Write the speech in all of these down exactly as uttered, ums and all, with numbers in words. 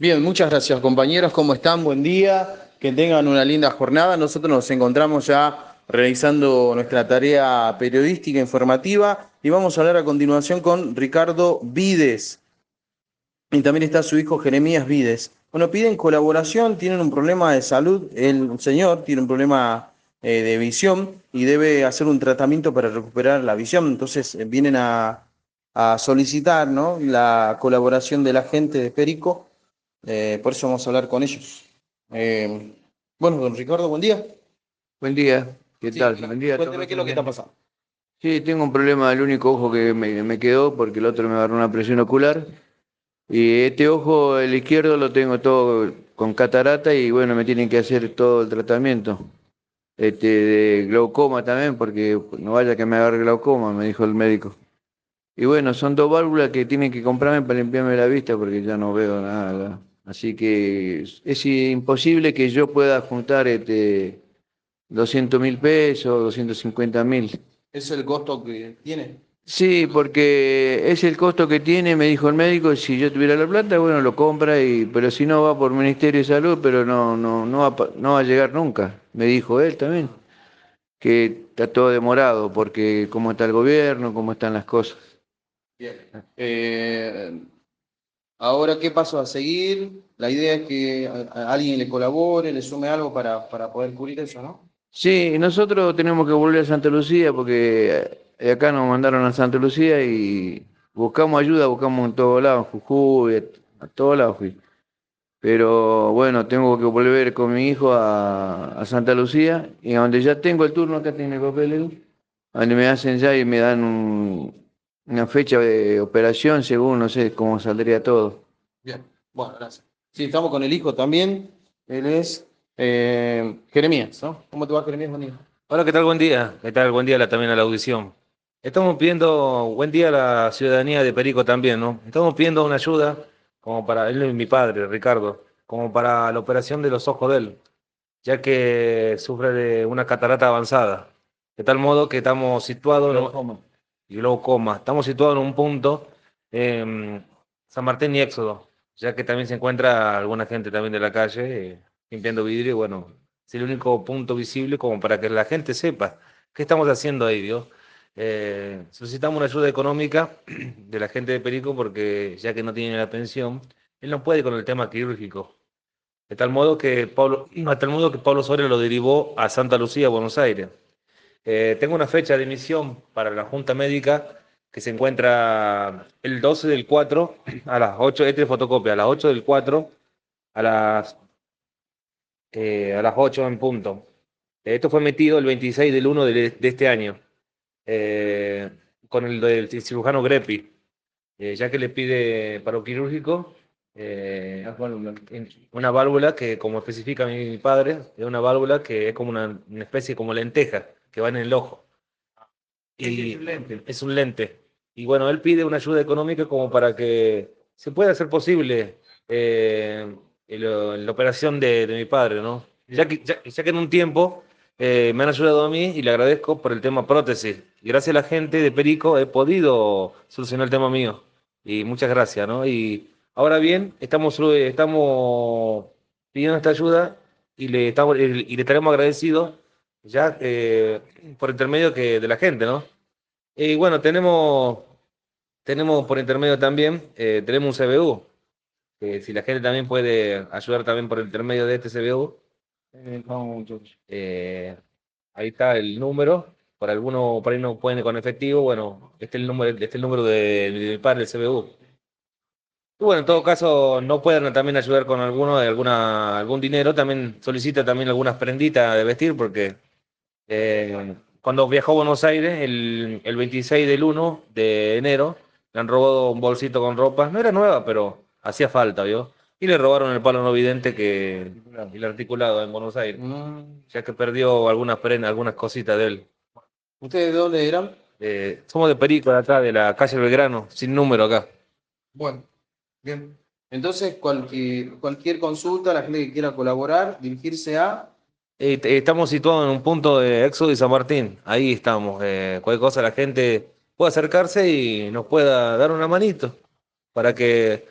Bien, muchas gracias compañeros, ¿cómo están? Buen día, que tengan una linda jornada. Nosotros nos encontramos ya realizando nuestra tarea periodística informativa y vamos a hablar a continuación con Ricardo Vides y también está su hijo Jeremías Vides. Bueno, piden colaboración, tienen un problema de salud, el señor tiene un problema eh, de visión y debe hacer un tratamiento para recuperar la visión, entonces eh, vienen a, a solicitar, ¿no?, la colaboración de la gente de Perico. Eh, por eso vamos a hablar con ellos. Eh, bueno, don Ricardo, buen día. Buen día, ¿qué Sí, tal? Buen día, cuénteme ¿todo qué es todo lo que está bien? pasando. Sí, tengo un problema del único ojo que me, me quedó porque el otro me agarró una presión ocular. Y este ojo, el izquierdo, lo tengo todo con catarata y bueno, me tienen que hacer todo el tratamiento. Este, de glaucoma también, porque no vaya que me agarre glaucoma, me dijo el médico. Y bueno, son dos válvulas que tienen que comprarme para limpiarme la vista porque ya no veo nada. Así que es, es imposible que yo pueda juntar este doscientos mil pesos, doscientos cincuenta mil. ¿Es el costo que tiene? Sí, porque es el costo que tiene, me dijo el médico, si yo tuviera la plata, bueno, lo compra, y, pero si no va por Ministerio de Salud, pero no, no, no va, a pa- no va a llegar nunca, me dijo él también, que está todo demorado, porque cómo está el gobierno, cómo están las cosas. Bien. Eh, ahora, ¿qué paso a seguir? La idea es que a- a alguien le colabore, le sume algo para, para poder cubrir eso, ¿no? Sí, nosotros tenemos que volver a Santa Lucía, porque eh, acá nos mandaron a Santa Lucía y buscamos ayuda, buscamos en todos lados, en Jujuy, a, a todos lados fui. Pero bueno, tengo que volver con mi hijo a, a Santa Lucía y a donde ya tengo el turno, acá tiene el papel, Edu, donde me hacen ya y me dan un- una fecha de operación según, no sé cómo saldría todo. Bien, bueno, gracias. Sí, estamos con el hijo también. Él es eh, Jeremías, ¿no? ¿Cómo te va, Jeremías? Buen día. Hola, ¿qué tal? Buen día. ¿Qué tal? Buen día la- también a la audición. Estamos pidiendo buen día a la ciudadanía de Perico también, ¿no? Estamos pidiendo una ayuda, como para él y mi padre, Ricardo, como para la operación de los ojos de él, ya que sufre de una catarata avanzada. De tal modo que estamos situados en Glaucoma. y glaucoma. Estamos situados en un punto, en San Martín y Éxodo, ya que también se encuentra alguna gente también de la calle eh, limpiando vidrio. Y bueno, es el único punto visible como para que la gente sepa qué estamos haciendo ahí, Dios. Eh, solicitamos una ayuda económica de la gente de Perico porque ya que no tiene la pensión, él no puede con el tema quirúrgico. De tal modo que Pablo, a tal modo que Pablo Soria lo derivó a Santa Lucía, Buenos Aires. Eh, tengo una fecha de emisión para la Junta Médica que se encuentra el doce del cuatro a las ocho, este es fotocopia, a las ocho del cuatro a las, eh, a las ocho en punto. Esto fue emitido el veintiséis del uno de, de este año, eh, con el del cirujano Greppi, eh, ya que le pide paro quirúrgico, eh, una válvula que, como especifica mi padre, es una válvula que es como una, una especie como lenteja que va en el ojo. Y es un lente. Y bueno, él pide una ayuda económica como para que se pueda hacer posible eh, el- la operación de, de mi padre, ¿no? Ya que, ya, ya que en un tiempo eh, me han ayudado a mí y le agradezco por el tema prótesis. Y gracias a la gente de Perico he podido solucionar el tema mío. Y muchas gracias, ¿no? Y ahora bien, estamos, eh, estamos pidiendo esta ayuda y le, estamos, y le estaremos agradecidos ya eh, por intermedio que, de la gente, ¿no? Y bueno, tenemos, tenemos por intermedio también, eh, tenemos un C B U, que si la gente también puede ayudar también por intermedio de este C B U, Eh, vamos, muchachos. eh, ahí está el número, por alguno por ahí no pueden con efectivo, bueno, este es el número, este es el número de, del par del C B U. Y bueno, en todo caso, no pueden también ayudar con alguno de alguna, algún dinero, también solicita también algunas prenditas de vestir, porque Eh, cuando viajó a Buenos Aires, el, el veintiséis del uno de enero, le han robado un bolsito con ropa. No era nueva, pero hacía falta, ¿vio? Y le robaron el palo no vidente que, y el articulado en Buenos Aires, Mm. ya que perdió algunas prendas, algunas cositas de él. ¿Ustedes de dónde eran? Eh, somos de Perico, de acá, de la calle Belgrano, sin número acá. Bueno, bien. Entonces, cualquier, cualquier consulta, la gente que quiera colaborar, dirigirse a... Eh, t- estamos situados en un punto de Éxodo y San Martín. Ahí estamos. Eh, cualquier cosa la gente puede acercarse y nos pueda dar una manito para que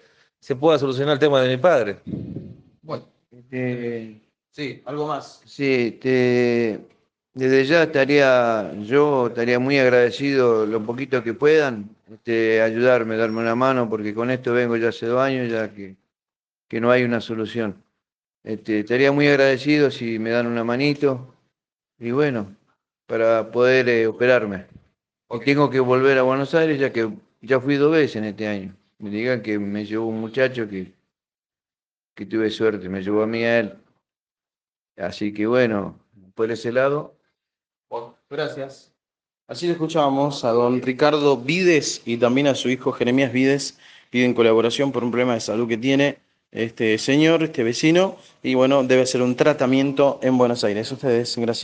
se pueda solucionar el tema de mi padre. Bueno, Este, sí, algo más. sí, te- desde ya estaría, yo estaría muy agradecido lo poquito que puedan, este, ayudarme, darme una mano, porque con esto vengo ya hace dos años, ya que, que no hay una solución. Este, estaría muy agradecido si me dan una manito, y bueno, para poder eh, operarme. Y tengo que volver a Buenos Aires, ya que ya fui dos veces en este año. Me digan que me llevó un muchacho que, que tuve suerte, me llevó a mí a él. Así que bueno, por ese lado. Bueno, gracias. Así le escuchábamos a don Ricardo Vides y también a su hijo Jeremías Vides. Piden colaboración por un problema de salud que tiene este señor, este vecino, y bueno, debe hacer un tratamiento en Buenos Aires. Ustedes, gracias.